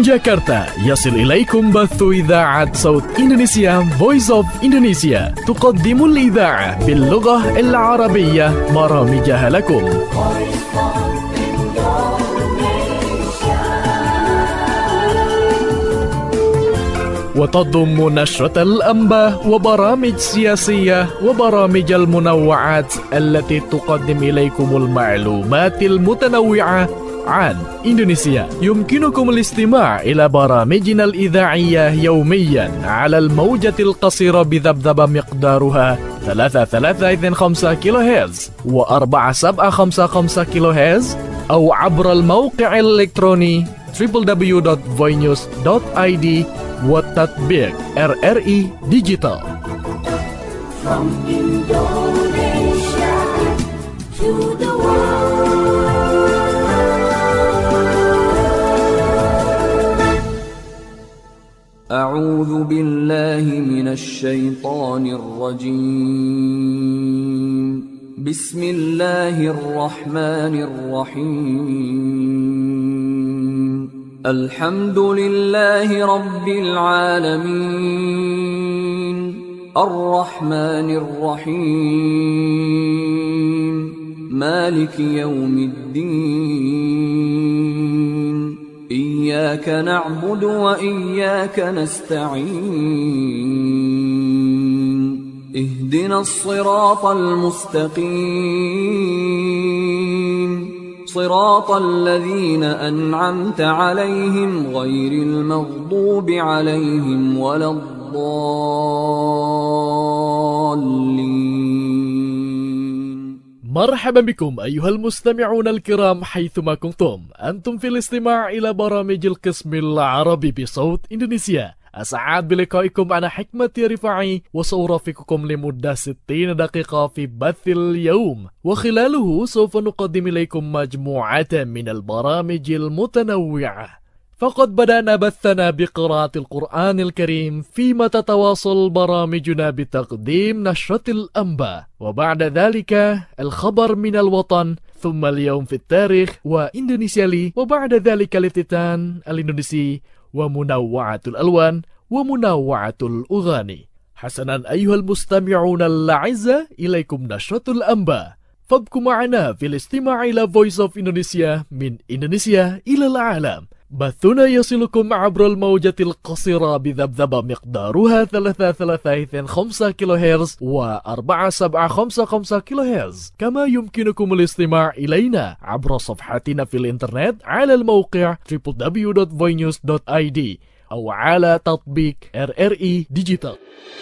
من جاكرتا يصل إليكم بث إذاعة صوت إندونيسيا Voice of Indonesia تقدم الإذاعة باللغة العربية برامجها لكم. وتضم نشرة الأنباء وبرامج سياسية وبرامج المنوعات التي تقدم إليكم المعلومات المتنوعة عن إندونيسيا. يمكنكم الاستماع إلى برامجنا الإذاعية يوميا على الموجة القصيرة بذبذبة مقدارها 3325 كيلو هرتز و4755 كيلو هرتز أو عبر الموقع الإلكتروني www.voinews.id والتطبيق RRI Digital. From Indonesia to the world. أعوذ بالله من الشيطان الرجيم. بسم الله الرحمن الرحيم. الحمد لله رب العالمين. الرحمن الرحيم. مالك يوم الدين. إياك نعبد وإياك نستعين. اهدنا الصراط المستقيم. صراط الذين أنعمت عليهم غير المغضوب عليهم ولا الضالين. مرحبا بكم أيها المستمعون الكرام حيثما كنتم. أنتم في الاستماع إلى برامج القسم العربي بصوت إندونيسيا. أسعد بلقائكم أنا حكمة رفاعي وسأرافقكم لمدة 60 دقيقة في بث اليوم، وخلاله سوف نقدم إليكم مجموعة من البرامج المتنوعة. فقد بدأنا بثنا بقراءة القرآن الكريم، فيما تتواصل برامجنا بتقديم نشرة الأنباء، وبعد ذلك الخبر من الوطن، ثم اليوم في التاريخ وإندونيسيا لي، وبعد ذلك الافتتان الإندونيسي ومنوعة الألوان ومنوعة الأغاني. حسنا أيها المستمعون الأعزاء، إليكم نشرة الأنباء، فابقوا معنا في الاستماع إلى Voice of Indonesia من إندونيسيا إلى العالم. بثنا يصلكم عبر الموجة القصيرة بذبذبة مقدارها 3325 كيلو هرتز و4755 كيلو هرتز، كما يمكنكم الاستماع إلينا عبر صفحتنا في الإنترنت على الموقع www.voinews.id أو على تطبيق RRI Digital.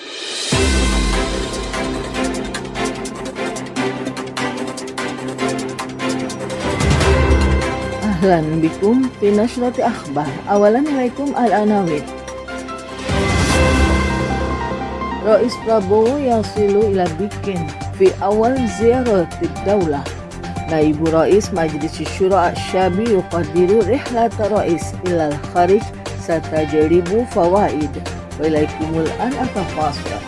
أهلا بكم في نشرة أخبار. أولا إليكم العناوين. رئيس برابو يصل إلى بكين في أول زيارة الدولة. نائب رئيس مجلس الشورى الشعبي يقدر رحلة الرئيس إلى الخارج ستجلب فوائد. وإليكم الآن التفاصيل.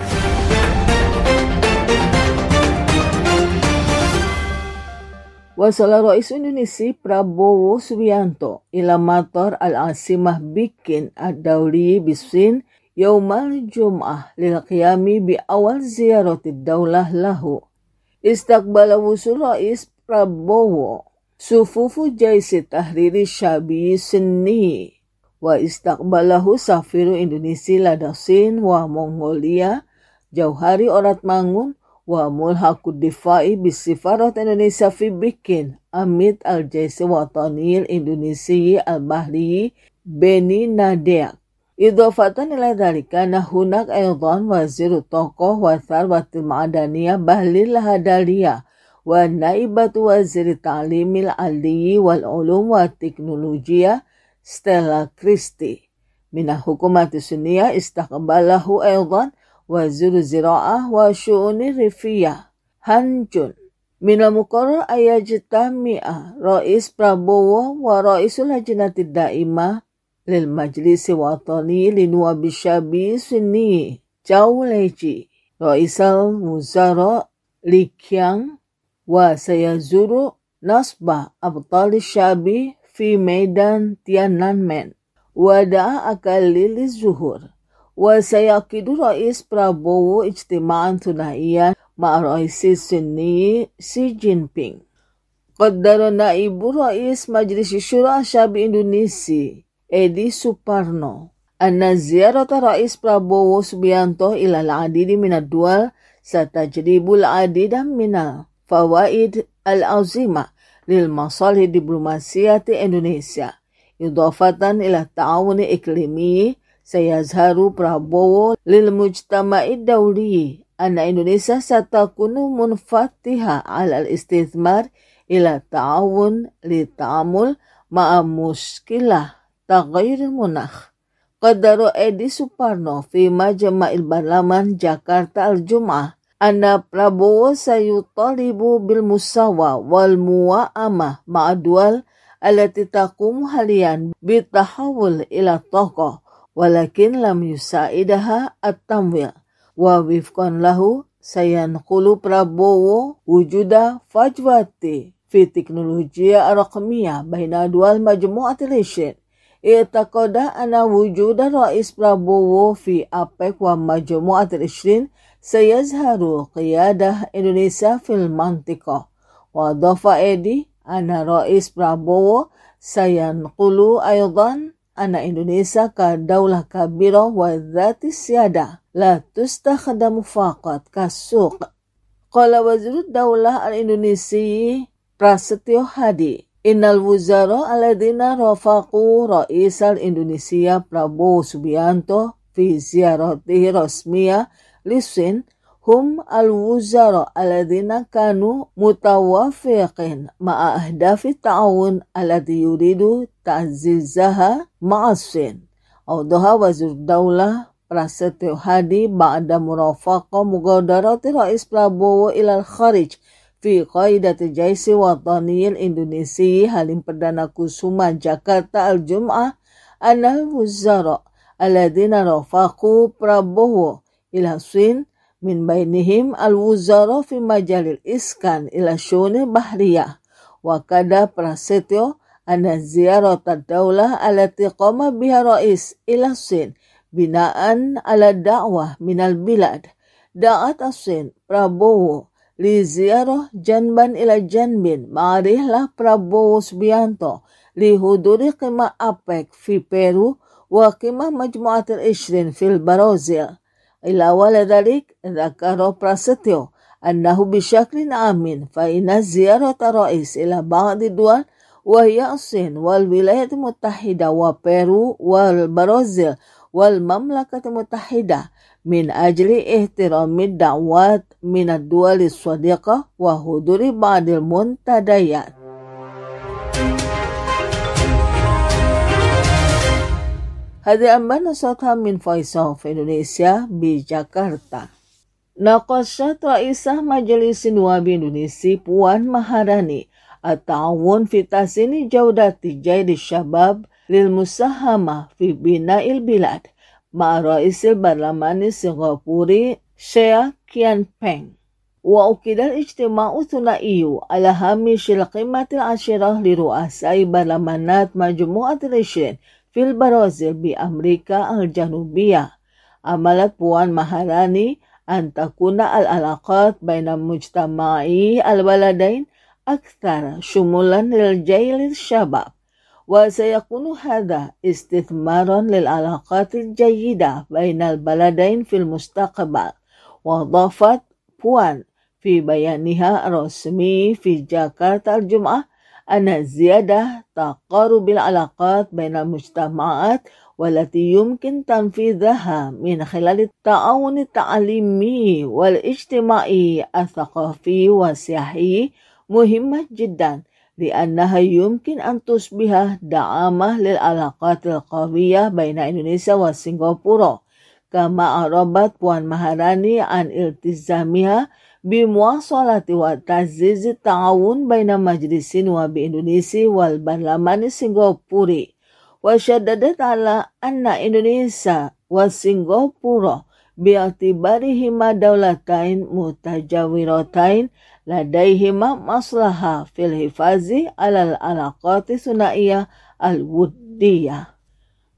وصل رئيس إندونيسيا Prabowo Subianto إلى مطار العاصمة بكين الدولي بالصين يوم الجمعة للقيام بأول زيارة الدولة له. استقبل وصول رئيس Prabowo صفوف جيش التحرير الشعبي الصيني، واستقبله سفير إندونيسيا لدى الصين ومنغوليا جوهري أوراتمانgun وملحق الدفاع بالسفارة إندونيسيا في بكين أمير الجيش الوطني الإندونيسي البحري بني ناديك. إضافة إلى ذلك كان هناك أيضا وزير الطاقة والثروة المعدنية بهليل هداليا ونائبة وزير التعليم العالي والعلوم والتكنولوجيا ستيلا كريستي. من الحكومة الصينية استقبله أيضا وزير الزراعة وشؤون الريفية هان جون. من المقرر أن يجتمع رئيس برابوو ورئيس اللجنة الدائمة للمجلس الوطني لنواب الشعب الصيني جاو ليجي، رئيس الوزراء لي كيانغ، وسيزور نصب أبطال الشعب في ميدان تيانانمن. wada'a akalli lizuhur. Wasayakidu Rais Prabowo ijtima'an thunaiyan ma'a Raisi Sunni Xi Jinping. Qaddara Naibu Rais Majlis Syura Syabi Indonesia Edi Suparno anna ziyarata Rais Prabowo Subianto ila al-adidi minad dual satajribul adida minal fawaid al-azimah lil masalih diplomasiyati Indonesia idafatan ila ta'awuni iklimi sayazharu Prabowo lil mujtama'id dawli anna Indonesia satakunu munfatiha ala al-istithmar ila ta'awun li ta'amul ma'a muskilah taghayyur munakh. Qadaro Edi Suparno fi Majma'il Barlaman Jakarta al-Jum'ah anna Prabowo sayutalibu bil musawa wal muwa'amah ma'a dual allati taqumu haliyan bitahawul ila taqa walakin lam yusaidaha at-tamwil wa wifqan lahu sayanqulu Prabowo wujuda fajwati fi teknolojia raqmiyah baina dual majmu'atil isyin i'taqada anna wujuda Rais Prabowo fi APEC wa majmu'atil isyin sayazharu qiyadah Indonesia fil mantiqah wa dhafa Edi anna Rais Prabowo sayanqulu aydan anna Indonesia ka daulah kabira wa dhati siyada la tustakhdamu faqat kasuq. Qala Wazirud Daulah al-Indonesi Prasetyo Hadi innal wuzara alladhina rafaqu Raisal Indonesia Prabowo Subianto fi ziyaratihi rasmiyah lisin hum al-wuzara alladhina kanu mutawafiqin ma'a ahdafi ta'awun alladhi yuridu ta'zizaha ma'asin. Awdaha Wazirud Daulah Prasetyo Hadi ba'da murafaqa mugadarati Rais Prabowo ilal kharij fi qaidati jaisi wataniyil Indonesi Halim Perdana Kusuma Jakarta al-Jum'ah anal wuzara alladhina rafaqu Prabowo ila Sin min bainihim al-wuzara fi majalil iskan ila syuni bahriyah wa kada Prasetyo anna ziyarata daulah allati qama biha Rais ila Sin binaan ala da'wah minal bilad da'at Sin Prabowo li ziyarah janban ila janbin ma'arihlah Prabowo Subianto li huduri qimah APEC fi Peru wa qimah majmu'atil ishrin fil Brazil. Ila wala dhalik dhakara Prasetyo annahu bisyaklin amin fa inna ziyarata Rais ila ba'di dual wa hiya Sin wal wilayat muttahida wa Peru wal Brazil wal mamlakat muttahida min ajli ihtiramid da'wat min ad-duwal as-sadiqah wa huduri ba'dil muntadayat. Hadi ambana sotha min Faisal of Indonesia di Jakarta. Naqashat Raisah Majelis Nuwabi Indonesia Puan Maharani at-ta'awun fi tahsini jawdati jaidi syabab lil musahama fi bina'il bilad ma'a Raisil Barlamani Singapuri Sheikh Kian Peng. Wa ukidal ijtima'u thunaiyu ala hamishil qimatil ashirah li ru'asai barlamanat majmu'atil ishrin fil Brazil bi Amerika al-Janubiyah. Amalat Puan Maharani an takuna al-alaqat baina mujtama'i al-baladain akthar syumulan lil jailil syabab. وسيكون هذا استثمارا للعلاقات الجيدة بين البلدين في المستقبل. وأضافت بوان في بيانها الرسمي في جاكرتا الجمعة أن زيادة تقارب العلاقات بين المجتمعات والتي يمكن تنفيذها من خلال التعاون التعليمي والاجتماعي الثقافي والسياحي مهمة جدا لأنها يمكن أن تصبح دعامة للعلاقات القوية بين إندونيسيا وسنغافورة. كما أعربت بوان مهاراني عن التزامها بمواصلة وتعزيز التعاون بين مجلس نواب إندونيسيا والبرلمان السنغافوري، وشددت على أن إندونيسيا وسنغافورة باعتبارهما دولتين متجاورتين لديهما مصلحة في الحفاظ على العلاقات الثنائية الودية.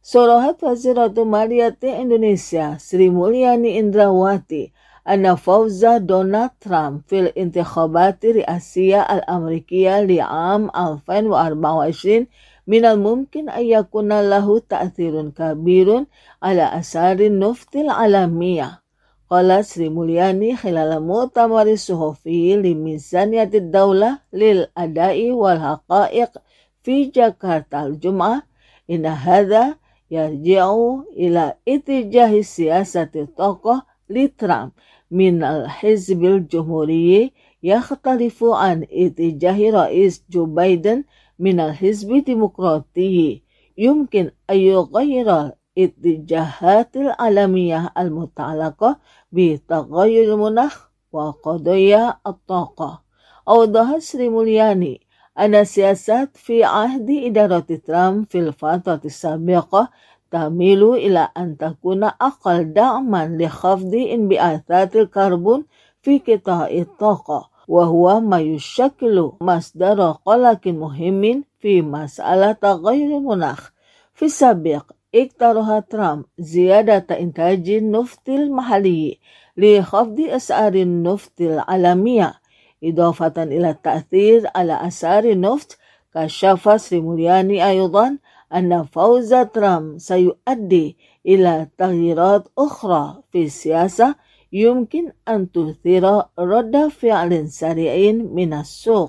Sorohat Waziratu Maliyati Indonesia Sri Mulyani Indrawati anna fawza Donald Trump fil intikhabati ri'asiyah al-Amrikiyah li'am 2024 minal mumkin ayyakuna lahu ta'thirun kabirun ala asarin nuftil alamiyah. Qalat Sri Mulyani khilala mu'tamari suhufi li mizaniyatid daulah lil adai wal haqa'iq fi Jakarta al-Jum'ah inna hadha yarji'u ila itijahi siyasati tokoh li Trump min al-hizbil jumhuriyyi yakhtalifu an itijahi Rais Joe Biden min al-hizbi demokratiyyi yumkin ayyughayyira itijahatil alamiyah al-muta'alaqah bi taghayyur munakh wa qadaya at-taqah. Awdahat Sri Mulyani anna siyasat fi ahdi idarati Trump fil fatrati sabiqah tamilu ila an takuna aqal da'man li khafdi inbi'athatil karbon fi qita'it taqah wa huwa ma yushakkilu masdara qalakin muhimmin fi mas'alah taghayyur munakh. Fi sabiq iktaraha Trump ziyadata intajin nuftil mahali li khafdi as'arin nuftil alamiyah idafatan ila ta'thir ala asari nuft. Kashafa Sri Mulyani ayudan anna fawza Trump sayuaddi ila taghyirat ukhra fi siyasah yumkin an tuthira radda fi'lin sari'in minas suq.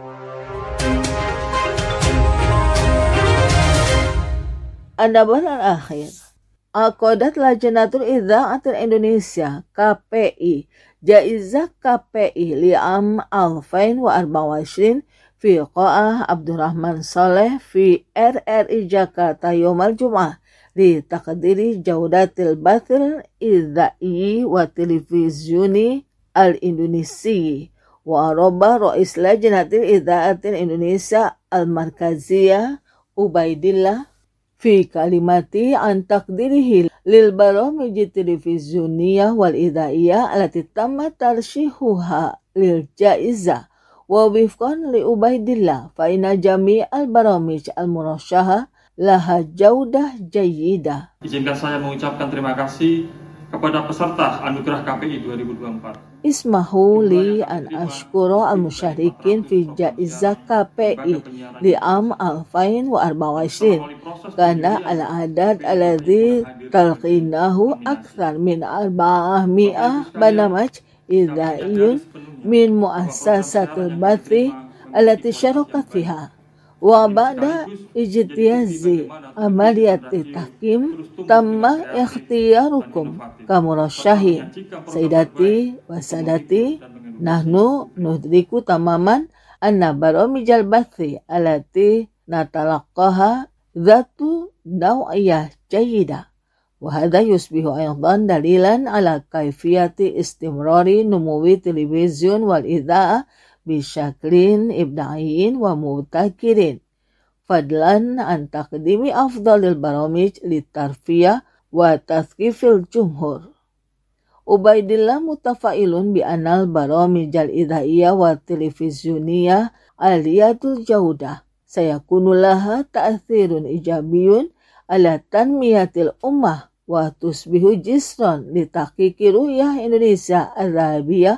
An-nabar al-akhir. Aqadat Lajnatul Idza'atil Indonesia KPI Jaizah KPI li'am 2024 fi Qa'ah Abdurrahman Saleh fi RRI Jakarta Yomal Jum'ah li taqdiri jaudatil bathil idza'i wa televizyuni al-Indonesi wa araba Rais Lajnatil Idza'atil Indonesia al-Markaziyah Ubaidillah fi kalimati an taqdirihi lil baramij televizyuniyah wal idzaiyah allati tamma tarshihuha lil jaizah wa wifqan li Ubaidillah fa inna jami'al baramij al murasyaha laha jaudah jayyidah. Izinkan saya mengucapkan terima kasih kepada peserta Anugerah KPI 2024. Ismahu li an ashkura al-musyarikin fi jaizah KPI li am 2024 karena al-adad alladhi talqinahu akthar min 400 barnamaj idzaiyun min muassasatil bathi allati syarakat fiha wa ba'da ijtiyazi amaliyati tahkim tamma ikhtiyarukum kamurasyahin. Sayyidati wa sadati, nahnu nudriku tamaman anna baramijal bathi allati natalaqaha dhatu naw'iyah jayyidah wa hadha yusbihu aydan dalilan ala kaifiyati istimrari numuwi televizyun wal idza'a bisyaklin ibda'in wa mutakirin fadlan an taqdimi afdalil baramij litarfiyah wa tathqifil jumhur. Ubaidillah mutafailun bi anal baramijal idha'iyah wa televizyuniyah aliyatul jaudah sayakunu laha ta'thirun ijabiyun ala tanmiyatil ummah wa tusbihu jisran li tahqiqi ru'yah Indonesia al-Arabiyah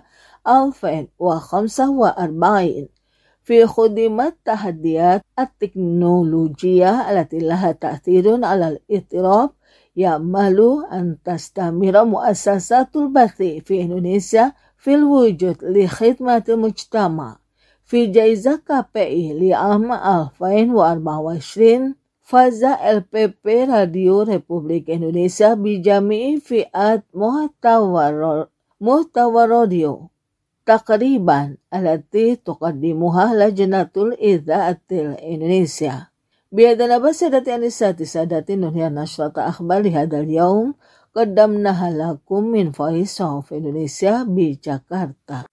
2045 fi khudimat tahaddiyat at-teknologiyah allati laha ta'thirun ala al-ittirab ya'malu an tastamira muassasatul bathi fi Indonesia fil wujud li khidmatil mujtama. Fi jaizah KPI li am 2024 faza LPP Radio Republik Indonesia bijami'i fi'at muhtawa radio takriban alati tuqaddimuha Lajnatul Idza'atil Indonesia. Biadana basadati anisati sadati nuhya nashrata akhbar lihadal yaum qaddamnaha lakum min Voice of Indonesia bi Jakarta.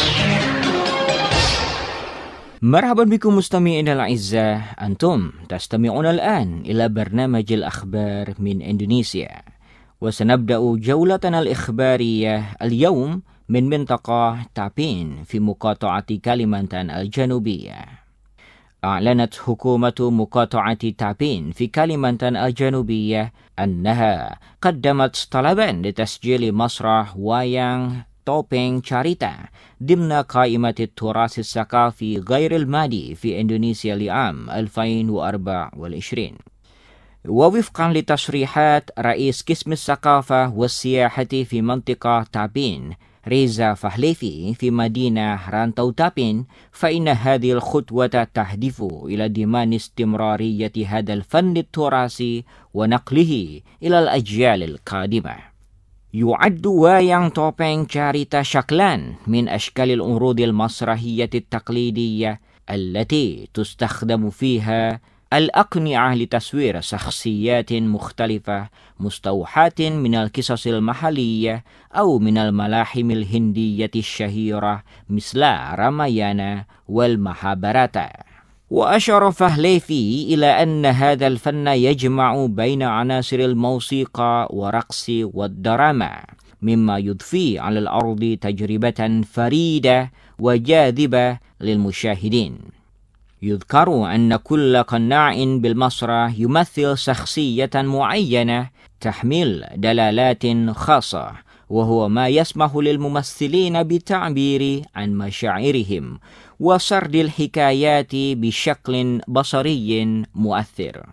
مرحبا بكم مستمعينا الأعزاء. أنتم تستمعون الآن إلى برنامج الأخبار من إندونيسيا، وسنبدأ جولتنا الإخبارية اليوم من منطقة تابين في مقاطعة كاليمانتان الجنوبية. أعلنت حكومة مقاطعة تابين في كاليمانتان الجنوبية أنها قدمت طلبا لتسجيل مسرح وayang توبينغ شاريتا ضمن قائمة التراث الثقافي غير المادي في إندونيسيا لعام 2024. ووفقا لتصريحات رئيس قسم الثقافة والسياحة في منطقة تابين ريزا فهليفي في مدينة رانتو تابين، فإن هذه الخطوة تهدف إلى ضمان استمرارية هذا الفن التراثي ونقله إلى الأجيال القادمة. يعد وayang توبينغ شاريتا شكلا من أشكال العروض المسرحية التقليدية التي تستخدم فيها الأقنعة لتصوير شخصيات مختلفة مستوحاة من القصص المحلية أو من الملاحم الهندية الشهيرة مثل رامايانا والمهاباراتا. وأشار فهليفي إلى أن هذا الفن يجمع بين عناصر الموسيقى والرقص والدراما، مما يضفي على الأرض تجربة فريدة وجاذبة للمشاهدين. يذكر أن كل قناع بالمسرح يمثل شخصية معينة تحمل دلالات خاصة، وهو ما يسمح للممثلين بالتعبير عن مشاعرهم وسرد الحكايات بشكل بصري مؤثر.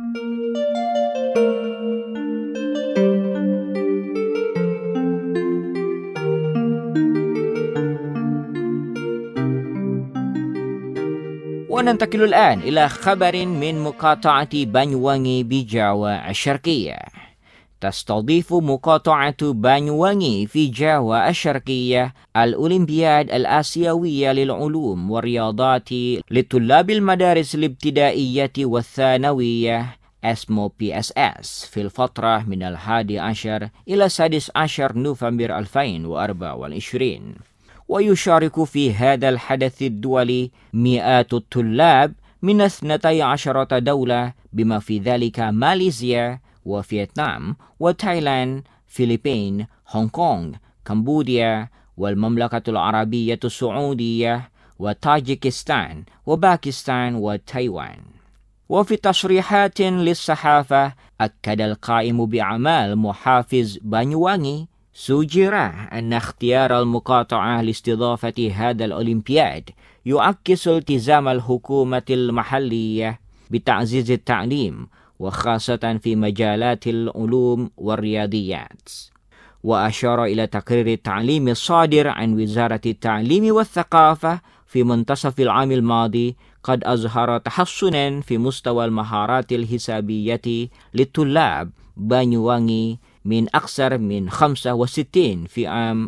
وننتقل الآن إلى خبر من مقاطعة بانيوانgi بجاوا الشرقية. تستضيف مقاطعة بانيوانgi في جاوا الشرقية الأولمبياد الآسيوية للعلوم والرياضات لطلاب المدارس الابتدائية والثانوية اسمه PSS في الفترة من 11 إلى 16 نوفمبر 2024. ويشارك في هذا الحدث الدولي مئات الطلاب من 12 دولة، بما في ذلك ماليزيا وفيتنام وتايلاند، فلبين، هونغ كونغ، كمبوديا، والمملكة العربية السعودية، وطاجيكستان، وباكستان، وتايوان. وفي تصريحات للصحافة أكد القائم بأعمال محافظ بانيوانgi سجّر أن اختيار المقاطعة لاستضافة هذا الأولمبياد يعكس التزام الحكومة المحلية بتعزيز التعليم، وخاصة في مجالات العلوم والرياضيات. وأشار إلى تقرير التعليم الصادر عن وزارة التعليم والثقافة في منتصف العام الماضي قد أظهر تحسنا في مستوى المهارات الحسابية للطلاب بانيوانgi من أكثر من 65 في عام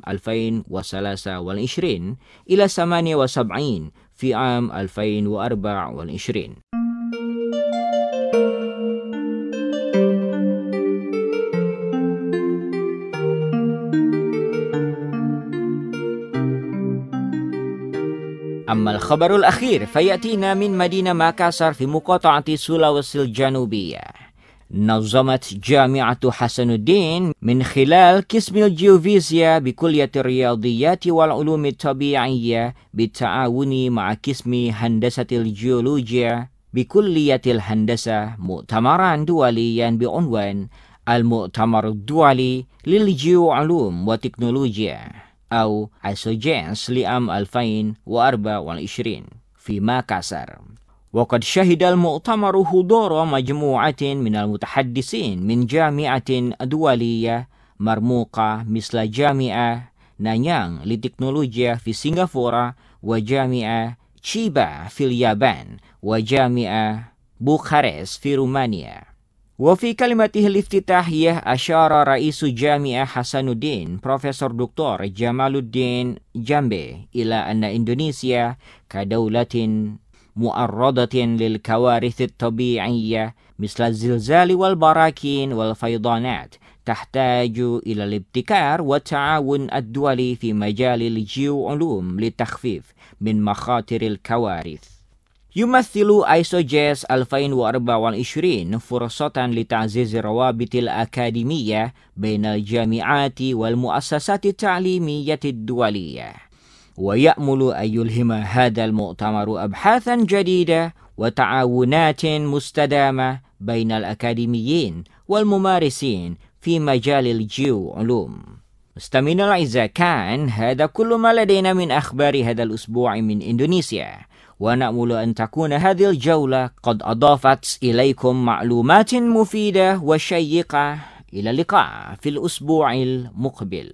2023 إلى 78 في عام 2024. أما الخبر الأخير فيأتينا من مدينة ماكاسر في مقاطعة سولاويسي الجنوبية. نظمت جامعة حسن الدين من خلال قسم الجيوفيزياء بكلية الرياضيات والعلوم الطبيعية بالتعاون مع قسم هندسة الجيولوجيا بكلية الهندسة مؤتمرا دوليا بعنوان المؤتمر الدولي للجيوعلوم وتكنولوجيا أو ISOGENS لعام 2024 في ماكاسر. وقد شهد المؤتمر حضور مجموعة من المتحدثين من جامعة دولية مرموقة مثل جامعة نانيانغ للتكنولوجيا في سنغافورة، وجامعة تشيبا في اليابان، وجامعة بوخارست في رومانيا. وفي كلمته الافتتاحية أشار رئيس جامعة حسن الدين بروفيسور دكتور جمال الدين جامبي إلى أن إندونيسيا كدولة معرضة للكوارث الطبيعية مثل الزلزال والبراكين والفيضانات تحتاج إلى الابتكار والتعاون الدولي في مجال الجيوعلوم للتخفيف من مخاطر الكوارث. يمثل ISOGES 2024 فرصة لتعزيز الروابط الأكاديمية بين الجامعات والمؤسسات التعليمية الدولية، ويأمل أن يلهم هذا المؤتمر أبحاثا جديدة وتعاونات مستدامة بين الأكاديميين والممارسين في مجال الجيو علوم. مستمعينا الأعزاء، كان هذا كل ما لدينا من أخبار هذا الأسبوع من إندونيسيا، ونأمل أن تكون هذه الجولة قد أضافت إليكم معلومات مفيدة وشيقة. إلى اللقاء في الأسبوع المقبل.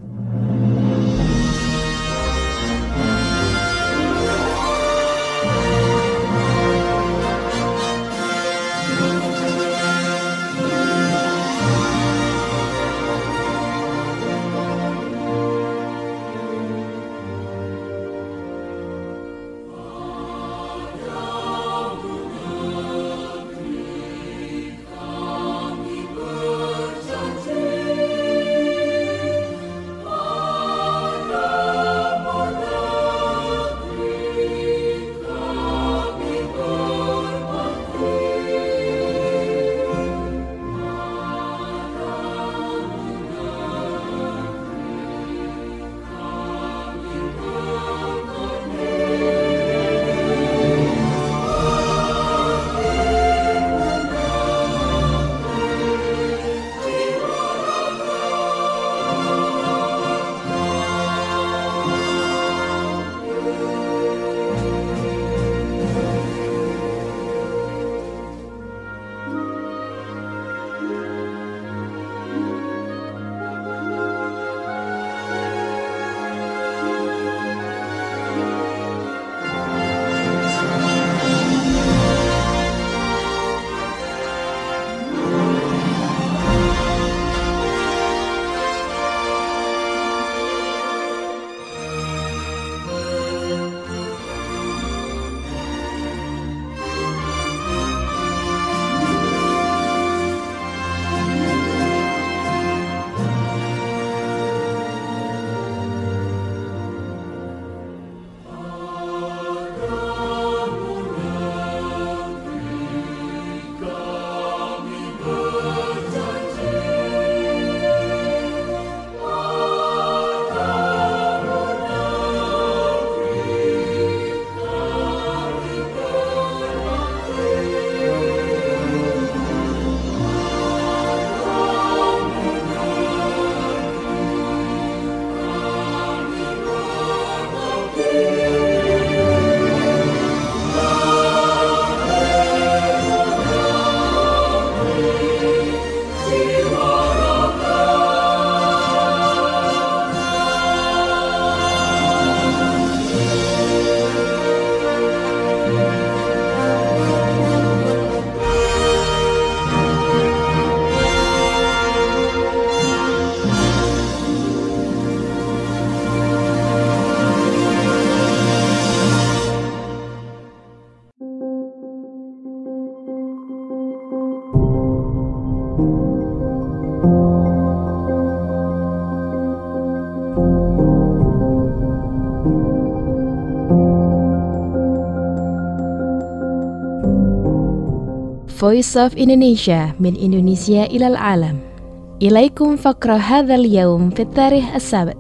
Voice of Indonesia من إندونيسيا إلى العالم. إليكم فقرة هذا اليوم في التاريخ السبت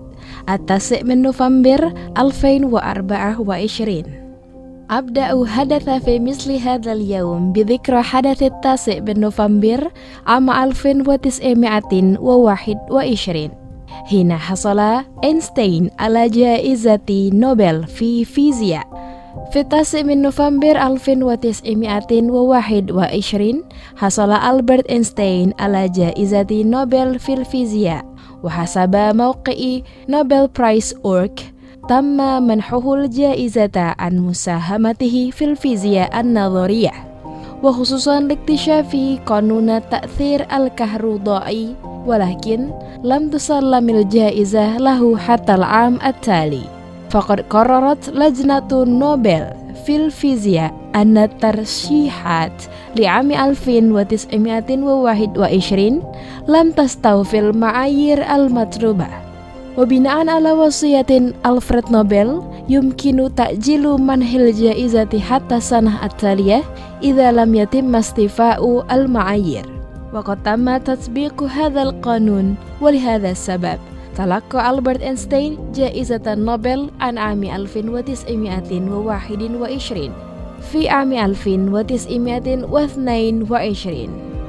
9 من نوفمبر 2024. أبدأ حدث في مثل هذا اليوم بذكرى حدث 9 من نوفمبر عام 1921 حين حصل أينشتاين على جائزة نوبل في فيزياء. في 9 من نوفمبر 1921 حصل ألبرت أينشتاين على جائزة نوبل في الفيزياء، وحسب موقع Nobelprize.org تم منحه الجائزة عن مساهمته في الفيزياء النظرية، وخصوصا لاكتشاف قانون التأثير الكهربائي، ولكن لم تسلم الجائزة له حتى العام التالي. فقد قررت لجنة نوبل في الفيزياء أن الترشيحات لعام 1921 لم تستوفي المعايير المطلوبة، وبناء على وصية ألفريد نوبل يمكن تأجيل منح الجائزة حتى السنة التالية إذا لم يتم استيفاء المعايير. وقد تم تطبيق هذا القانون، ولهذا السبب تلقى ألبرت أينشتاين جائزة نوبل عن عام 1921 في عام 1922.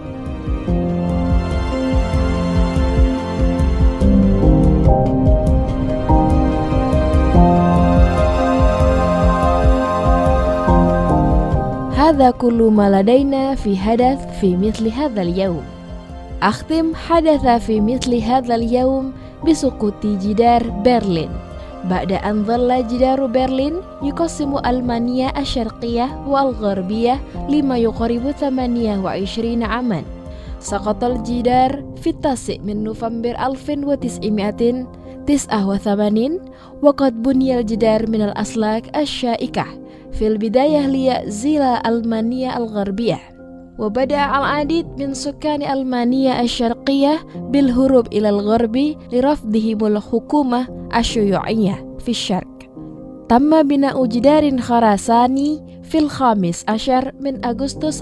هذا كل ما لدينا في حدث في مثل هذا اليوم. أختم حدث في مثل هذا اليوم بسقوط جدار برلين. بعد أن ظل جدار برلين يقسم ألمانيا الشرقية والغربية لما يقارب 28 عاما، سقط الجدار في 9 من نوفمبر 1989، وقد بني الجدار من الأسلاك الشائكة في البداية ليعزل ألمانيا الغربية، وبدأ العديد من سكان ألمانيا الشرقية بالهروب إلى الغرب لرفضهم الحكومة الشيوعية في الشرق. تم بناء جدار خرساني في 15 من أغسطس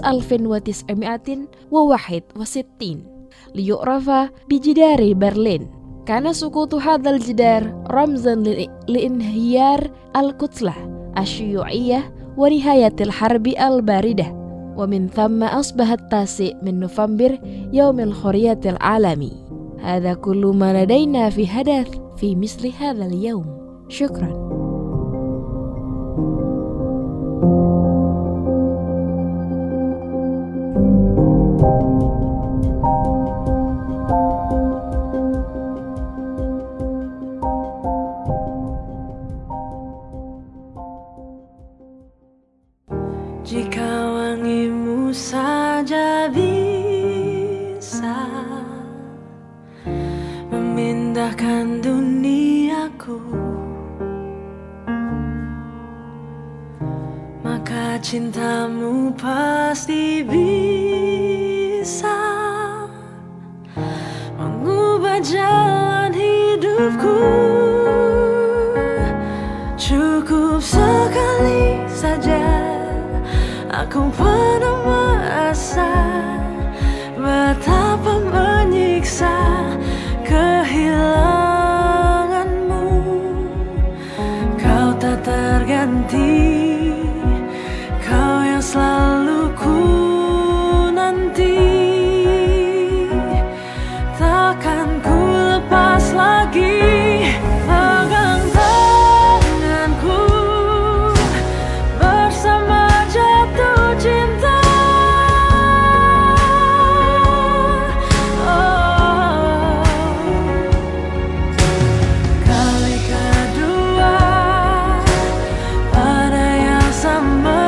1961 ليعرف بجدار برلين. كان سقوط هذا الجدار رمزا لانهيار الكتلة الشيوعية ونهاية الحرب الباردة، ومن ثم أصبح 9 من نوفمبر يوم الحرية العالمي. هذا كل ما لدينا في حدث في مثل هذا اليوم. شكرا. Jika wangimu saja bisa memindahkan duniaku, maka cintamu pasti bisa mengubah jalan hidupku. Cukup sekali saja aku pernah merasa betapa menyiksa kehilanganmu. Kau tak terganti, kau yang selalu ku nanti. Takkan ku lepas lagi pegang tanganku bersama jatuh cinta. Kali kedua pada yang sama.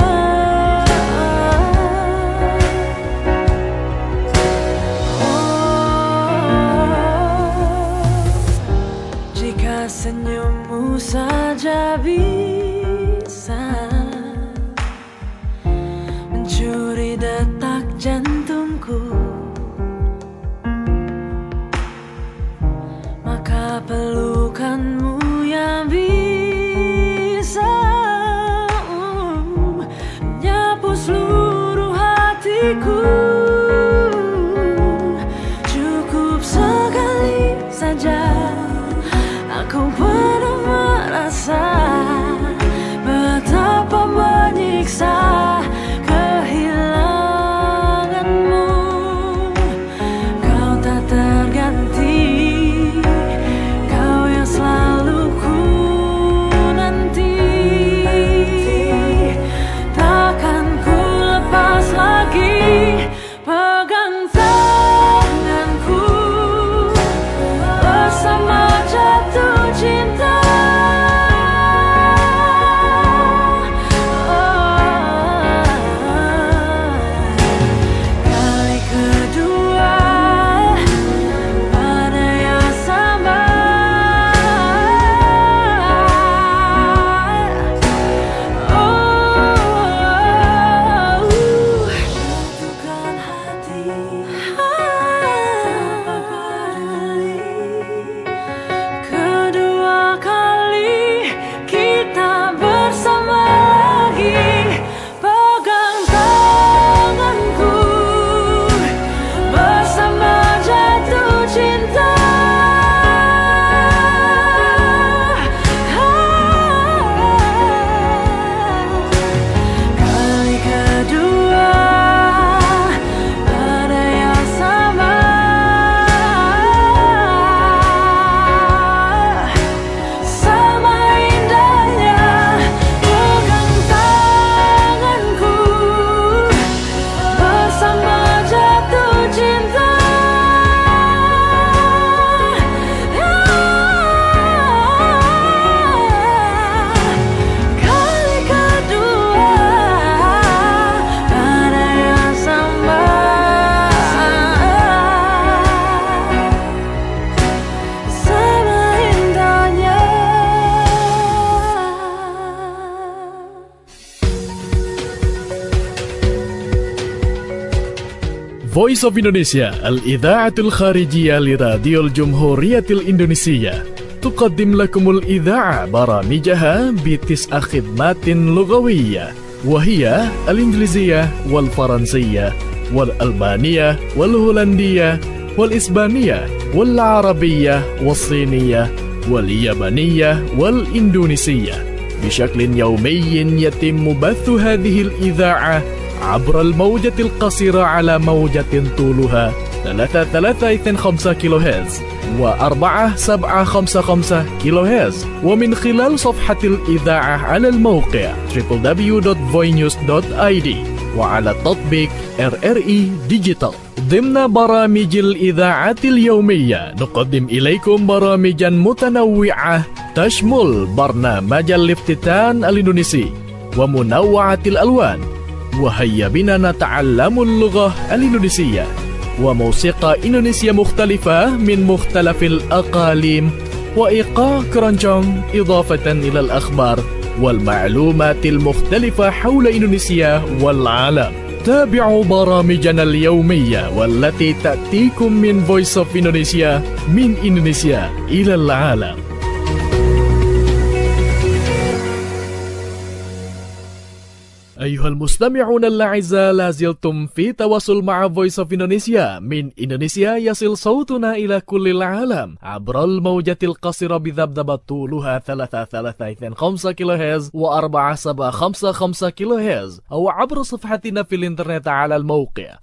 Jika senyummu saja bisa mencuri detak jantungku, maka pelukanmu yang bisa menyapu seluruh hatiku. Cukup sekali saja aku pernah merasa betapa menyiksa kehilanganmu. Kau tak terganti, kau Voice of Indonesia الإذاعة الخارجية لراديو الجمهورية الإندونيسية تقدم لكم الإذاعة برامجها ب9 خدمات لغوية، وهي الإنجليزية والفرنسية والألبانية والهولندية والإسبانية والعربية والصينية واليابانية والإندونيسية. بشكل يومي يتم بث هذه الإذاعة عبر الموجة القصيرة على موجة طولها 3.325 كيلوهرتز و4.755 كيلوهرتز، ومن خلال صفحة الإذاعة على الموقع www.voinews.id وعلى التطبيق RRI Digital. ضمن برامج الإذاعة اليومية نقدم إليكم برامجا متنوعة تشمل برنامج الافتتان الإندونيسي ومنوعة الألوان، وهيا بنا نتعلم اللغة الإندونيسية، وموسيقى إندونيسية مختلفة من مختلف الأقاليم، وإيقاع كرونجونج، إضافة إلى الأخبار والمعلومات المختلفة حول إندونيسيا والعالم. تابعوا برامجنا اليومية والتي تأتيكم من Voice of Indonesia من إندونيسيا إلى العالم. أيها المستمعون الأعزاء، لازلتم في تواصل مع Voice of Indonesia من إندونيسيا. يصل صوتنا إلى كل العالم عبر الموجة القصيرة بذبذبة طولها 3.325 كيلوهرتز و4.755 كيلوهرتز، أو عبر صفحتنا في الإنترنت على الموقع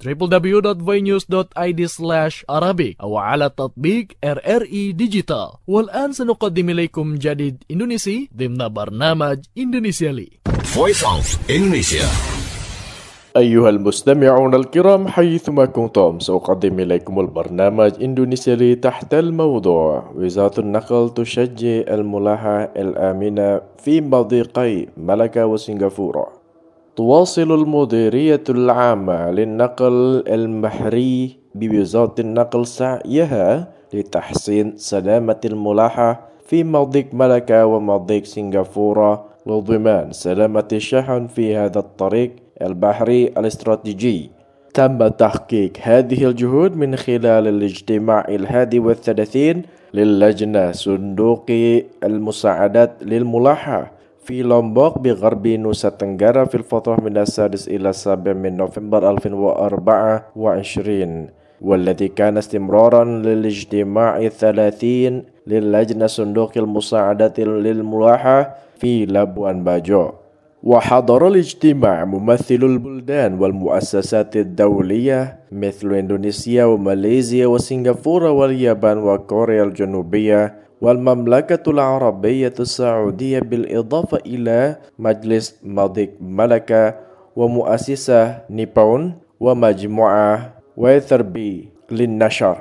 www.voinews.id/arabic أو على تطبيق RRI Digital. والآن سنقدم إليكم جديد إندونيسي ضمن برنامج إندونيسيا لي. Voice of Indonesia. أيها المستمعون الكرام حيثما كنتم، سأقدم إليكم البرنامج إندونيسيا لي تحت الموضوع: وزارة النقل تشجع الملاحة الآمنة في مضيقي ملكا وسنغافورة. تواصل المديرية العامة للنقل البحري بوزارة النقل سعيها لتحسين سلامة الملاحة في مضيق ملكا ومضيق سنغافورة وضمان سلامة الشحن في هذا الطريق البحري الاستراتيجي. تم تحقيق هذه الجهود من خلال الاجتماع 31 للجنة صندوق المساعدات للملاحة في لومبوك بغرب نوسا تنغارا في الفترة من 6 إلى 7 من نوفمبر 2024، والذي كان استمرارا للاجتماع 30 للجنة صندوق المساعدات للملاحة في لابوان باجو. وحضر الاجتماع ممثل البلدان والمؤسسات الدولية مثل إندونيسيا وماليزيا وسنغافورة واليابان وكوريا الجنوبية والمملكة العربية السعودية، بالإضافة إلى مجلس مضيق ملكا ومؤسسة نيبون ومجموعة ويثربي للنشر.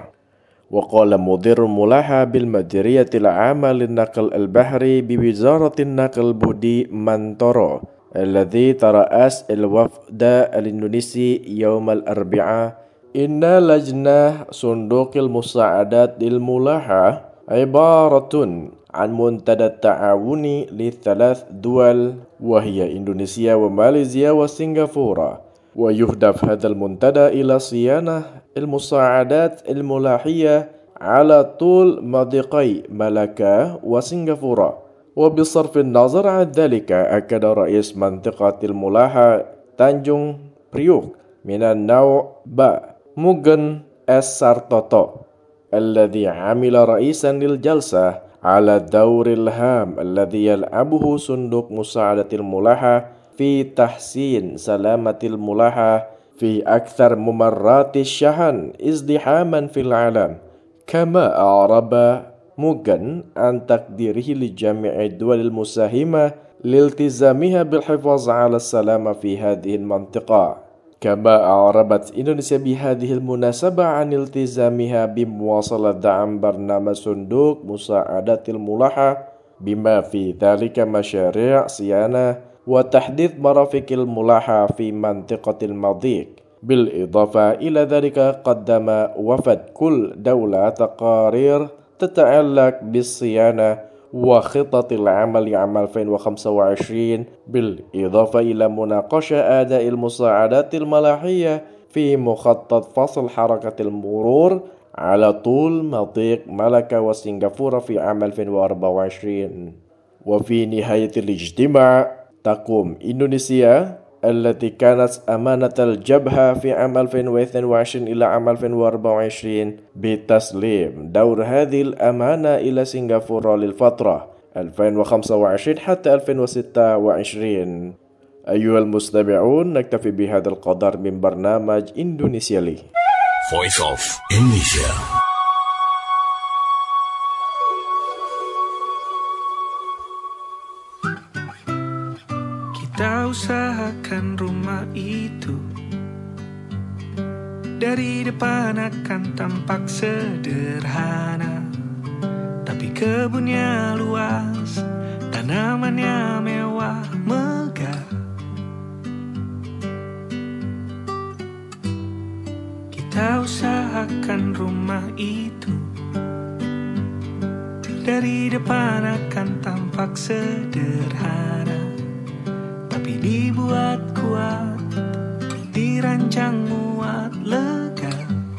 وقال مدير الملاحة بالمديرية العامة للنقل البحري بوزارة النقل بودي مانتورو الذي ترأس الوفد الإندونيسي يوم الأربعاء إن لجنة صندوق المساعدات للملاحة عبارة عن منتدى التعاون لثلاث دول، وهي إندونيسيا وماليزيا وسنغافورة. ويهدف هذا المنتدى إلى صيانة المساعدات الملاحية على طول مضيقي ملكا وسنغافورة. وبصرف النظر عن ذلك، أكد رئيس منطقة الملاحة تانجون بريوك من النوع باء موغن اس سارتوتو الذي عمل رئيسا للجلسة على الدور الهام الذي يلعبه صندوق مساعدة الملاحة في تحسين سلامة الملاحة في أكثر ممرات الشحن ازدحاما في العالم. كما أعرب موغن عن تقديره لجميع الدول المساهمة لالتزامها بالحفاظ على السلامة في هذه المنطقة. كما أعربت إندونيسيا بهذه المناسبة عن التزامها بمواصلة دعم برنامج صندوق مساعدة الملاحة، بما في ذلك مشاريع صيانة وتحديث مرافق الملاحة في منطقة المضيق. بالإضافة إلى ذلك، قدم وفد كل دولة تقارير تتعلق بالصيانة وخطط العمل عام 2025، بالإضافة إلى مناقشة أداء المساعدات الملاحية في مخطط فصل حركة المرور على طول مضيق ملكة وسنغافورة في عام 2024. وفي نهاية الاجتماع تقوم إندونيسيا التي كانت أمانة الجبهة في عام 2022 إلى عام 2024 بتسليم دور هذه الأمانة إلى سنغافورة للفترة 2025 حتى 2026. أيها المستمعون، نكتفي بهذا القدر من برنامج إندونيسيا لي. Voice of Indonesia. Kita usahakan rumah itu dari depan akan tampak sederhana, tapi kebunnya luas, tanamannya mewah megah. Kita usahakan rumah itu dari depan akan tampak sederhana, tapi dibuat kuat, dirancang muat lega.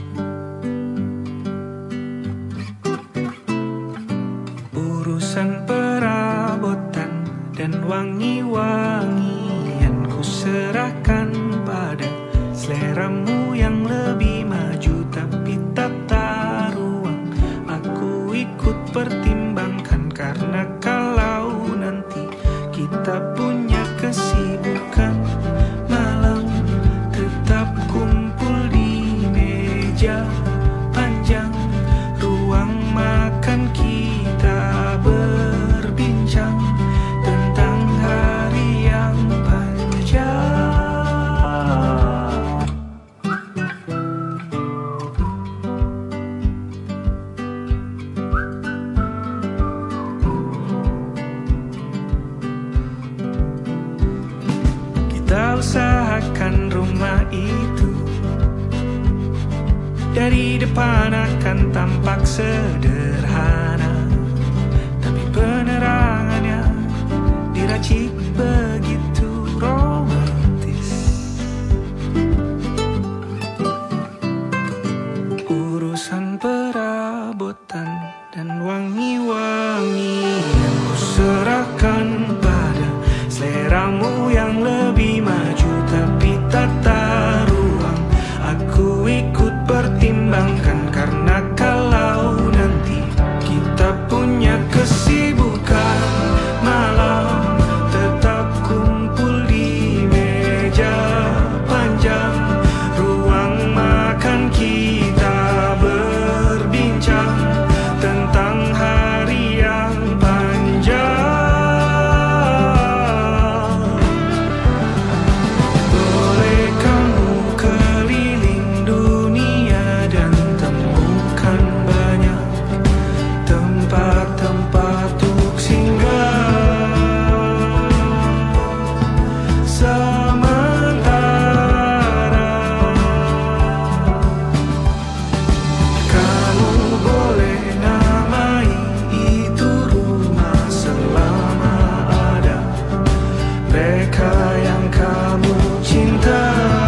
Urusan perabotan dan wangi-wangian ku serahkan pada seleramu yang lebih maju, tapi tata ruang aku ikut pertimbangkan, karena kalau nanti kita punya kesibukan malam, tetap kumpul di meja panjang ruang makan, kita berbincang tentang hari yang panjang. Kita usahakan rumah itu dari depan akan tampak sederhana, tapi penerangannya diracik begitu romantis. Urusan perabotan dan wangi-wangian ku serahkan pada seleramu yang lebih maju, tapi tata ruang aku ikut pertimbangkan, karena kalau nanti kita punya kesibukan malam, tetap kumpul di meja panjang ruang makan, kita berbincang tentang hari yang panjang. Boleh kamu keliling dunia dan temukan banyak tempat-tempat untuk singgah. Sementara kamu boleh namai itu rumah selama ada mereka yang kamu cinta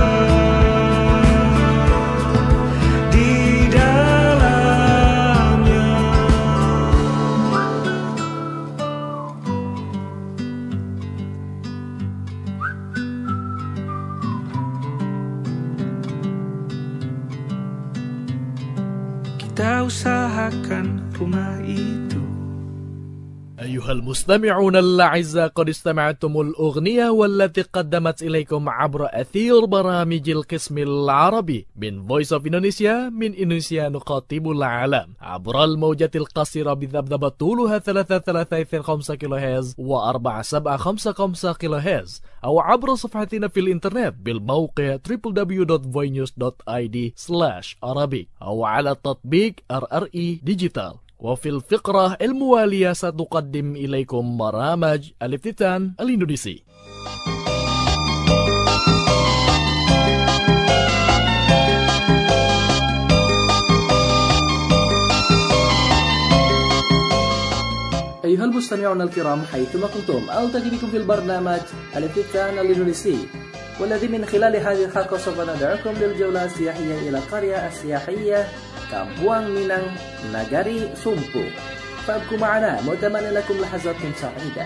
di dalamnya. Kita usahakan rumah itu. أيها المستمعون الأعزاء، قد استمعتم الأغنية والتي قدمت إليكم عبر أثير برامج القسم العربي من Voice of Indonesia. من إندونيسيا نخاطب العالم عبر الموجات القصيرة بذبذبة طولها 335 كيلو هرتز و4755 كيلو هرتز، أو عبر صفحتنا في الإنترنت بالموقع www.voinews.id/Arabic، أو على تطبيق RRI ديجيتال. وفي الفقرة الموالية سنقدم إليكم برامج الافتتان الإندونيسي. أيها المستمعون الكرام، حيثما كنتم ألتقي بكم في البرنامج الافتتان الإندونيسي والذي من خلال هذه الحلقة سوف ندعوكم للجولة السياحية إلى القرية السياحية كامبوان مينان ناغاري سومبو. فابقوا معنا متمنى لكم لحظات سعيدة.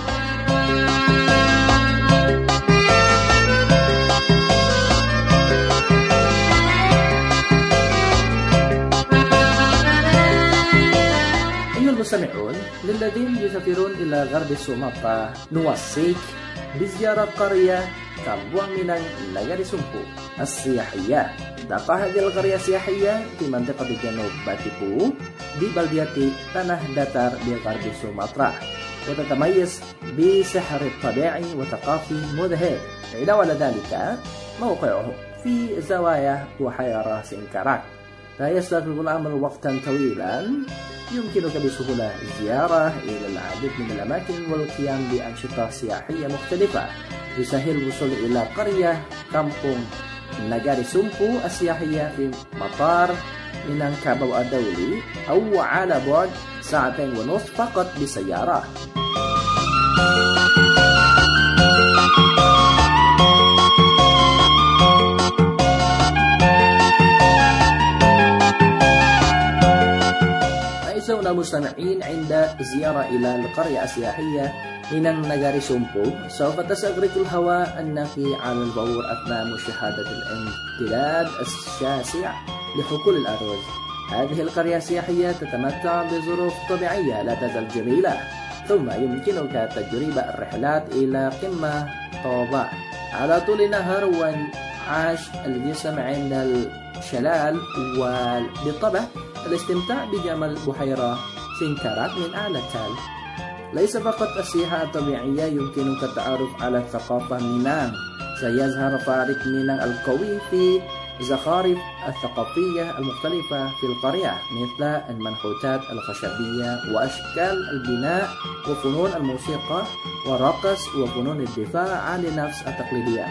أيها المستمعون، للذين يسافرون إلى غرب سومطرة نوصيك بزيارة قرية كامبوان مينان ناغاري سومبو السياحية. تقع هذه القرية السياحية في منطقة جنوب باتيبو di بلدية tanah datar di غرب سومطرة، وتتميز بسحر الطبيعي وثقافي مذهل. إذا ولا ذلك موقعه في زوايا بحيرة سنكراك، لا يستغرق الأمر وقتا طويلا. يمكنك بسهولة الزيارة إلى العديد من الأماكن والقيام بأنشطة سياحية مختلفة. يسهل الوصول إلى قرية كامبونج ناغاري سومبو السياحية في مطار مينانكاباو الدولي، أو على بعد 2.5 ساعة فقط بالسيارة. أعزائنا المستمعين، عند زيارة إلى القرية السياحية مينان ناغاري سومبو سوف تستغرق الهواء النقي على البور أثناء مشاهدة الامتداد الشاسع لحقول الأرز. هذه القرية السياحية تتمتع بظروف طبيعية لا تزال جميلة، ثم يمكنك تجربة الرحلات إلى قمة طوباء على طول نهر وانعاش الجسم عند الشلال، وبالطبع الاستمتاع بجمال بحيرة سنكراك من أعلى التل. ليس فقط السياحة الطبيعية، يمكنك التعرف على الثقافة مينان. سيظهر فارق مينان القوي في الزخارف الثقافية المختلفة في القرية، مثل المنحوتات الخشبية وأشكال البناء وفنون الموسيقى والرقص وفنون الدفاع عن النفس التقليدية.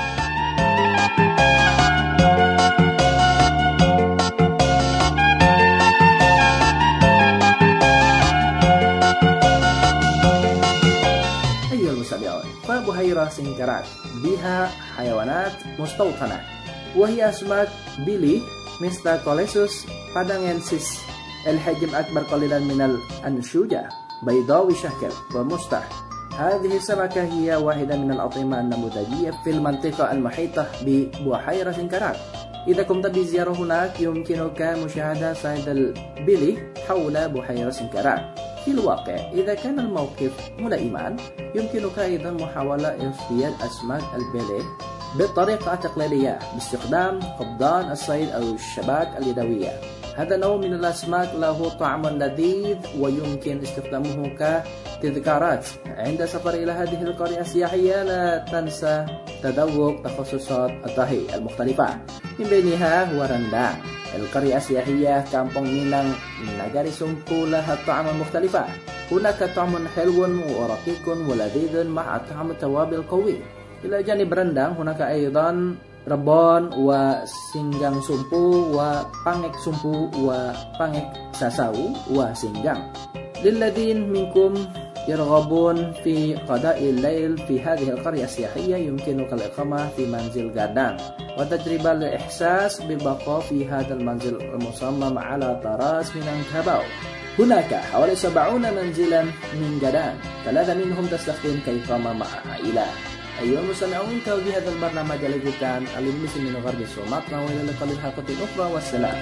فبحيرة سنكراك بها حيوانات مستوطنة، وهي أسماك بيلي مثل كوليسوس بادانغensis الحجم أكبر قليلا من الأنشوجة، بيضاوي شكل ومستح. هذه السمكة هي واحدة من الأطعمة النموذجية في المنطقة المحيطة ببحيرة سنكراك. إذا قمت بزيارة هناك يمكنك مشاهدة صيد البيلي حول بحيرة سنكراك. في الواقع إذا كان الموقف ملائما يمكنك أيضا محاولة اصطياد أسماك البيلي بالطريقة التقليدية باستخدام قبضان الصيد أو الشباك اليدوية. هذا نوع من الأسماك له طعم لذيذ ويمكن استخدامه كتذكارات عند سفر إلى هذه القرية السياحية. لا تنسى تذوق تخصصات الطهي المختلفة، من بينها هو رندang. القرية السياحية كامبونج مينان ناغاري سومبو لها طعم مختلفة. هناك طعم حلو ورقيق ولذيذ مع طعم توابل قوي. إلى جانب رندang هناك أيضا ربون وسينجang سومبو وبانغek سومبو وبانغek ساساو وسينجang. للذين منكم يرغبون في قضاء الليل في هذه القرية السياحية يمكنك الإقامة في منزل غادان وتجربة الإحساس بالبقاء في هذا المنزل المصمم على طراز مينانكاباو. هناك حوالي 70 منزلا من غادان، 3 منهم تستخدم كإقامة مع عائلة. أيها المستمعون، انتهوا بهذا البرنامج الذي كان المسلم من غرب سومطرة، وإلى اللقاء الحلقة الأخرى والسلام.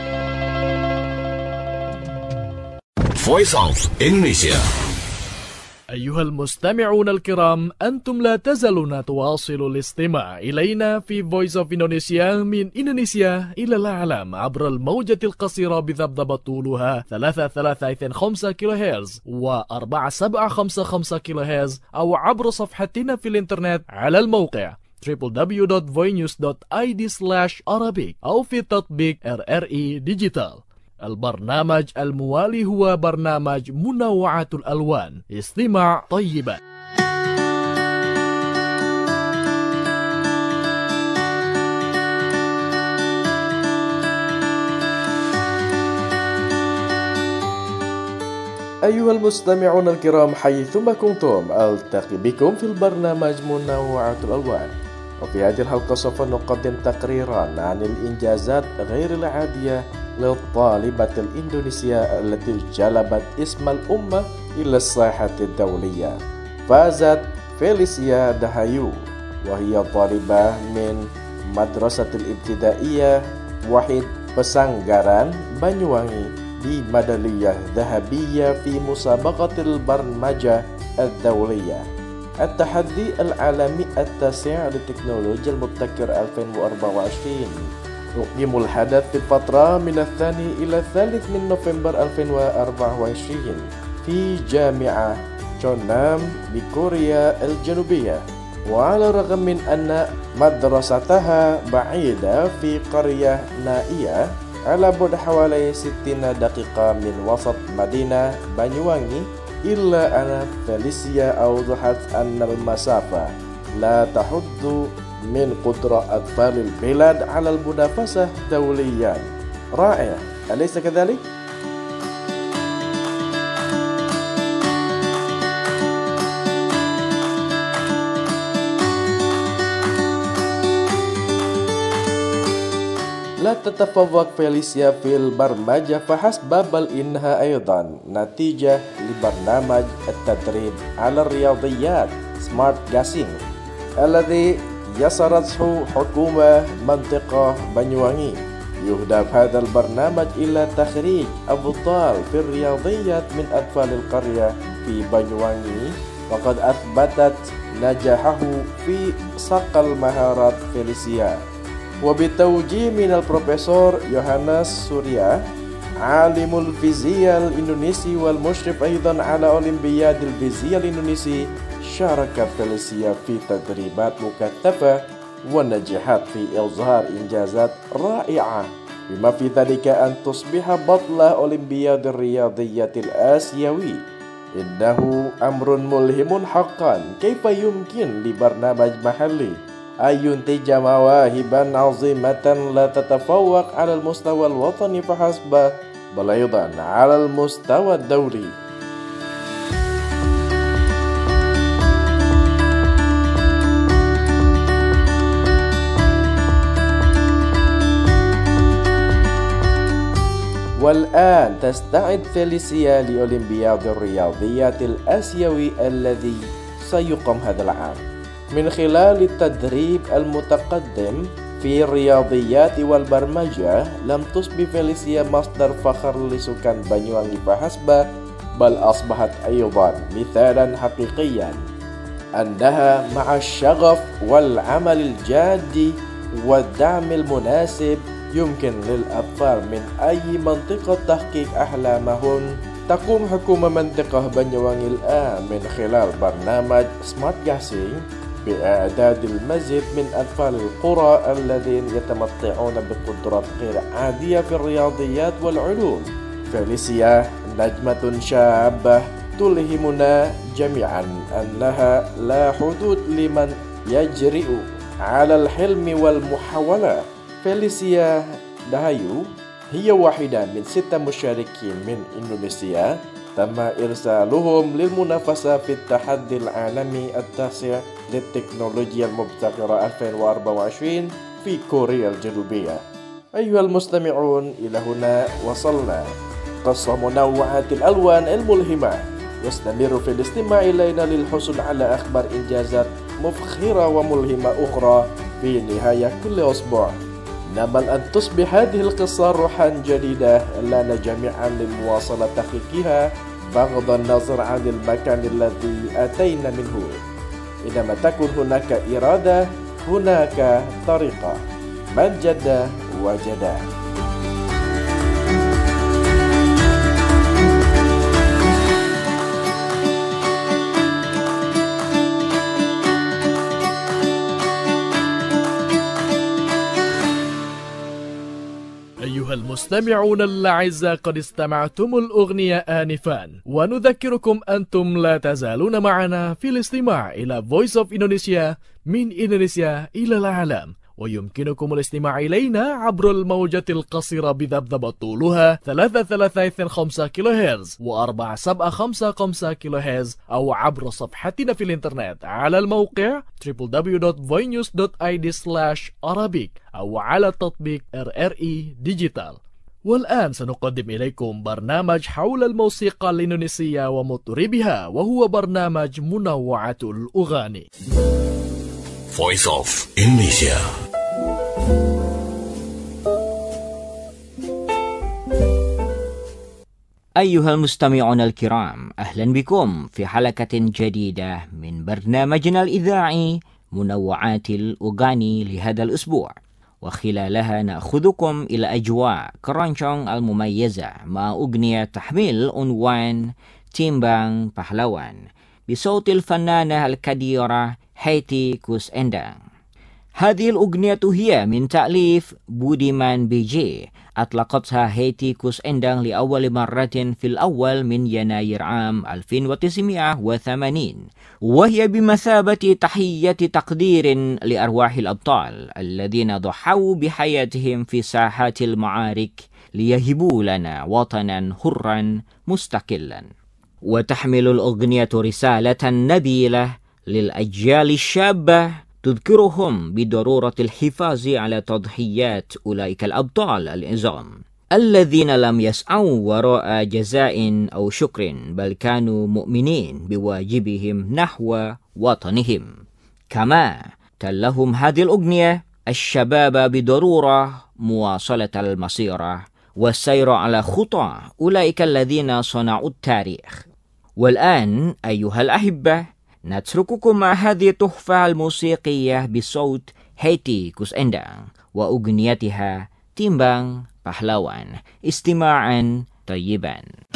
Voice of Indonesia. أيها المستمعون الكرام، أنتم لا تزالون تواصلوا الاستماع إلينا في Voice of Indonesia من إندونيسيا إلى العالم عبر الموجة القصيرة بذبذبة طولها 3.325 كيلوهرتز و4.755 كيلوهرتز، أو عبر صفحتنا في الإنترنت على الموقع www.voinews.id/Arabic أو في تطبيق RRI ديجيتال. البرنامج الموالي هو برنامج منوعات الألوان. استماع طيبا. أيها المستمعون الكرام، حيثما كنتم ألتقي بكم في البرنامج منوعات الألوان. وفي هذه الحلقة سوف نقدم تقريرا عن الإنجازات غير العادية للطالبة الإندونيسية التي جلبت اسم الأمة إلى الساحة الدولية. فازت فيليسيا دهايو وهي طالبة من مدرسة الابتدائية وحيد Pesanggaran Banyuwangi بميدالية ذهبية في مسابقة البرمجة الدولية. التحدي العالمي التاسع للتكنولوجيا المبتكر 2024 يقيم الحدث في الفترة من 2 إلى 3 من نوفمبر 2024 في جامعة Chonnam بكوريا الجنوبية. وعلى الرغم من أن مدرستها بعيدة في قرية نائية على بعد حوالي 60 دقيقة من وسط مدينة بanyuwangi، إلا أن فيليسيا أوضحت أن المسافة لا تحد من قدرة أطفال البلاد على المنافسة دوليا. رائع، أليس كذلك؟ لا تتفوق فيليسيا في البرمجة فحسب، بل إنها أيضا نتيجة لبرنامج التدريب على الرياضيات سمارت جاسينج الذي يسرته حكومة منطقة بanyuwangi. يهدف هذا البرنامج إلى تخريج أبطال في الرياضيات من أطفال القرية في بanyuwangi، وقد أثبتت نجاحه في صقل مهارات فيليسيا. وبتوجيه من البروفيسور يوهانس سوريا عالم الفيزياء الإندونيسي والمشرف أيضا على أولمبياد الفيزياء الإندونيسي، شارك فيليسيا في تدريبات مكثفة ونجحت في إظهار إنجازات رائعة، بما في ذلك أن تصبح بطلة أولمبياد الرياضيات الآسيوي. إنه أمر ملهم حقا، كيف يمكن لبرنامج محلي أن ينتج مواهبا عظيمة لا تتفوق على المستوى الوطني فحسب، بل أيضا على المستوى الدولي. والآن تستعد فيليسيا لأولمبياد الرياضيات الآسيوي الذي سيقام هذا العام. من خلال التدريب المتقدم في الرياضيات والبرمجة، لم تصبح فيليسيا مصدر فخر لسكان بanyuwangi فحسب، بل أصبحت أيضا مثالا حقيقيا أنها مع الشغف والعمل الجاد والدعم المناسب يمكن للأطفال من أي منطقة تحقيق أحلامهم. تقوم حكومة منطقة بanyuwangi الآن من خلال برنامج سمارت جاسينج بإعداد المزيد من أطفال القرى الذين يتمتعون بقدرات غير عادية في الرياضيات والعلوم. فيليسيا نجمة شابة تلهمنا جميعا أنها لا حدود لمن يجرئ على الحلم والمحاولة. فيليسيا دهايو هي واحدة من 6 مشاركين من إندونيسيا تم إرسالهم للمنافسة في التحدي العالمي التاسع للتكنولوجيا المبتكرة 2024 في كوريا الجنوبية. أيها المستمعون، إلى هنا وصلنا قصة منوعة الألوان الملهمة. واستمروا في الاستماع إلينا للحصول على أخبار إنجازات مفخرة وملهمة أخرى في نهاية كل أسبوع. نأمل أن تصبح هذه القصة روحا جديدة لنا جميعا لمواصلة تحقيقها بغض النظر عن المكان الذي أتينا منه. إنما تكن هناك إرادة هناك طريقة، من جد وجد. أيها المستمعون الأعزاء، قد استمعتم الأغنية آنفا، ونذكركم أنتم لا تزالون معنا في الاستماع إلى Voice of Indonesia من إندونيسيا إلى العالم. ويمكنكم الاستماع إلينا عبر الموجة القصيرة بذبذبة طولها 3.325 كيلوهرتز و4.755 كيلوهرتز أو عبر صفحتنا في الإنترنت على الموقع www.voinews.id/Arabic أو على تطبيق RRI ديجيتال. والآن سنقدم إليكم برنامج حول الموسيقى الإندونيسية ومطربها، وهو برنامج منوعة الأغاني. Voice of Indonesia. أيها المستمعون الكرام، أهلا بكم في حلقة جديدة من برنامجنا الإذاعي منوعات الأغاني لهذا الأسبوع، وخلالها نأخذكم إلى أجواء keroncong المميزة مع أغنية تحمل عنوان Timbang Pahlawan بصوت الفنانة الكبيرة هيتي كوس إندang. هذه الأغنية هي من تأليف بوديمان بيجي، أطلقتها هيتي كوس إندang لأول مرة في الأول من يناير عام 1980، وهي بمثابة تحية تقدير لأرواح الأبطال الذين ضحوا بحياتهم في ساحات المعارك ليهبوا لنا وطنا حرا مستقلا. وتحمل الأغنية رسالة نبيلة للأجيال الشابة تذكرهم بضرورة الحفاظ على تضحيات أولئك الأبطال العظام الذين لم يسعوا وراء جزاء أو شكر، بل كانوا مؤمنين بواجبهم نحو وطنهم. كما تلهم هذه الأغنية الشباب بضرورة مواصلة المسيرة والسير على خطى أولئك الذين صنعوا التاريخ. والآن أيها الأحبة، نترككم مع هذه التحفة الموسيقية بصوت هيتي كوس إندang وأغنيتها Timbang Pahlawan. استماعا طيبا.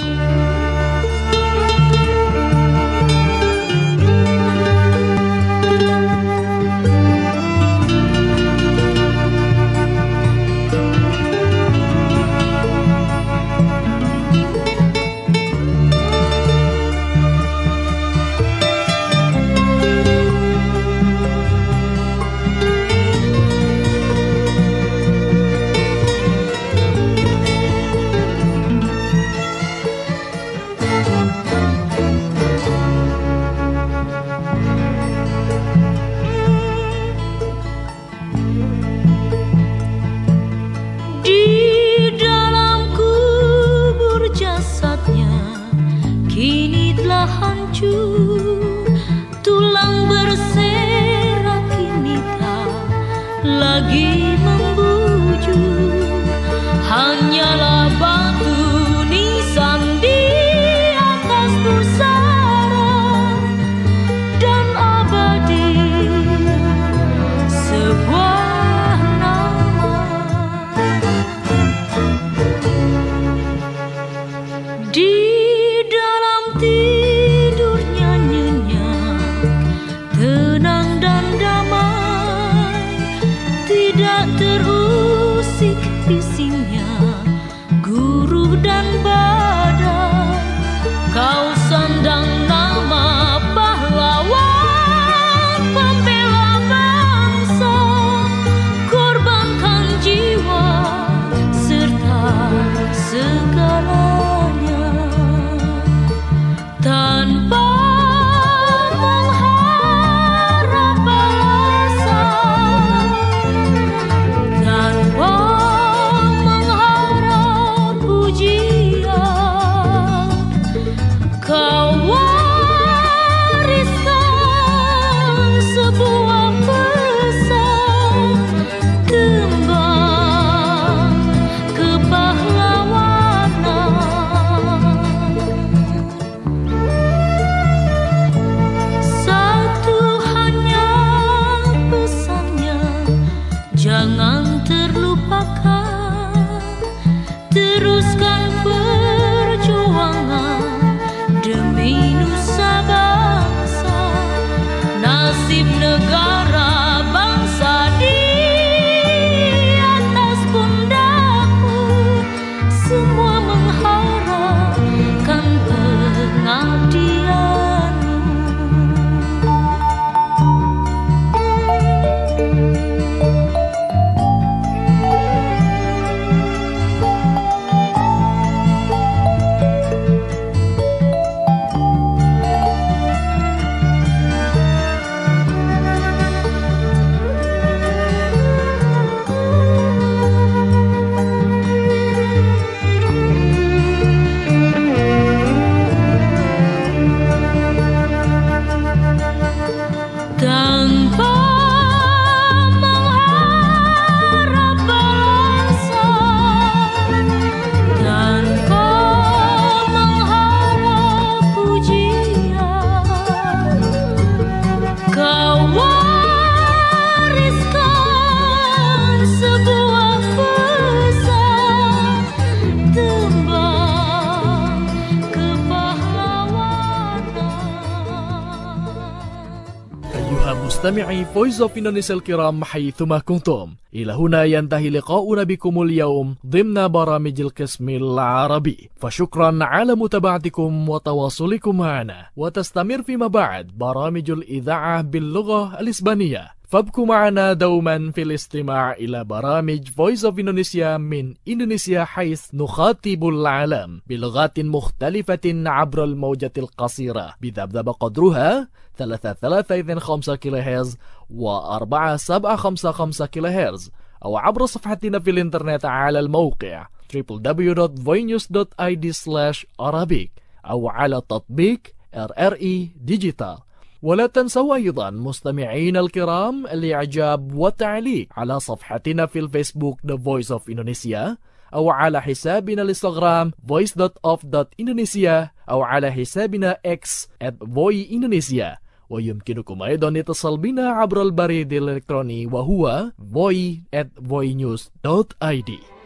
Tulang berserak kini tak lagi membujur, hanyalah batu nisan di atas pusara dan abadi sebuah nama. Di dalam tidurnya nyenyak, tenang dan damai, tidak terusik bisingnya guruh dan badai. Kau sandang nama pahlawan, pembela bangsa, korbankan jiwa serta segalanya tanpa mengharap balasan, tanpa mengharap pujian. tanpa mengharap balasan, tanpa mengharap pujian. Kau wariskan sebuah pesan, tembang kepahlawanan. أيها مستمعي فويس اوف إندونيسيا الكرام حيثما كنتم، إلى هنا ينتهي لقاؤنا بكم اليوم ضمن برامج القسم العربي، فشكرا على متابعتكم وتواصلكم معنا، وتستمر فيما بعد برامج الإذاعة باللغة الإسبانية، فابقوا معنا دوما في الاستماع إلى برامج فويس اوف إندونيسيا من إندونيسيا، حيث نخاطب العالم بلغات مختلفة عبر الموجة القصيرة بذبذب قدرها 325 كيلوهرتز و4755 كيلوهرتز، أو عبر صفحتنا في الإنترنت على الموقع www.voinews.id/arabic أو على تطبيق RRI ديجيتال. ولا تنسوا أيضا مستمعين الكرام الإعجاب والتعليق على صفحتنا في الفيسبوك The Voice of Indonesia، أو على حسابنا الانستغرام voice.of.indonesia، أو على حسابنا X @voiindonesia. ويمكنكم أيضا الاتصال بنا عبر البريد الإلكتروني وهو voi@voinews.id.